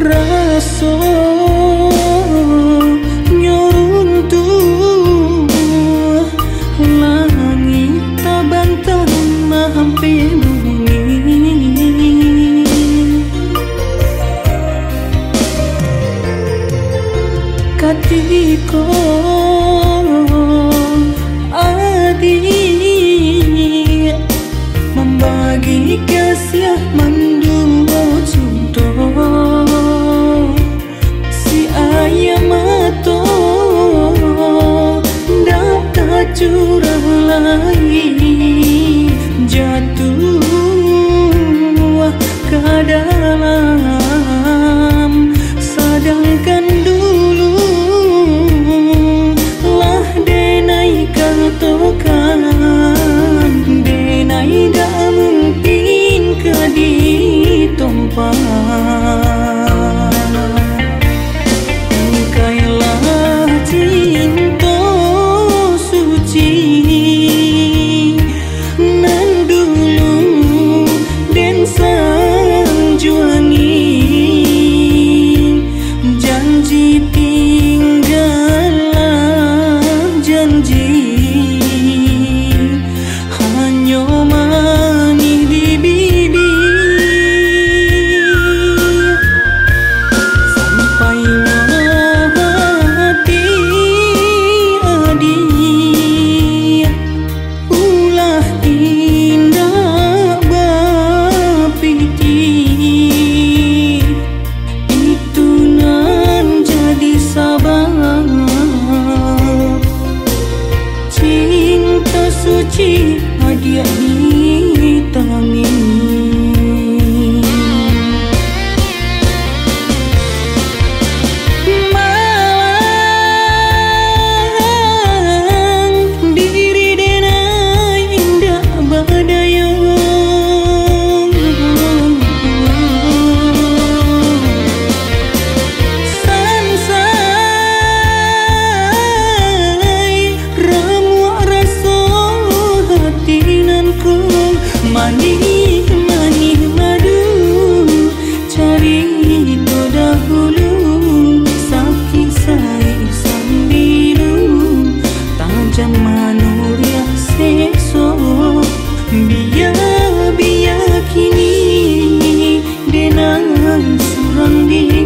raso nyoruntuh langit tabantang hampir bumi katiko adik membagi kasih mendua contoh si ayam mato data curah lain jatuh ke dalam sedangkan dulu lah denai katokan denai dah mungkin ke ditompak kailah cinta suci nan dulu dan sang juangi janji tinggallah janji hanya manis di bibir sampailah hati adik ulah indah berpikir itu nan jadi sabab cinta suci hadiah hitam malang diri denai indah berdaya sansai ramuak rasa hati nanku manis manis madu cari itu dahulu sakit saya sambilu tajam manuria sekso biar kini dengan surang di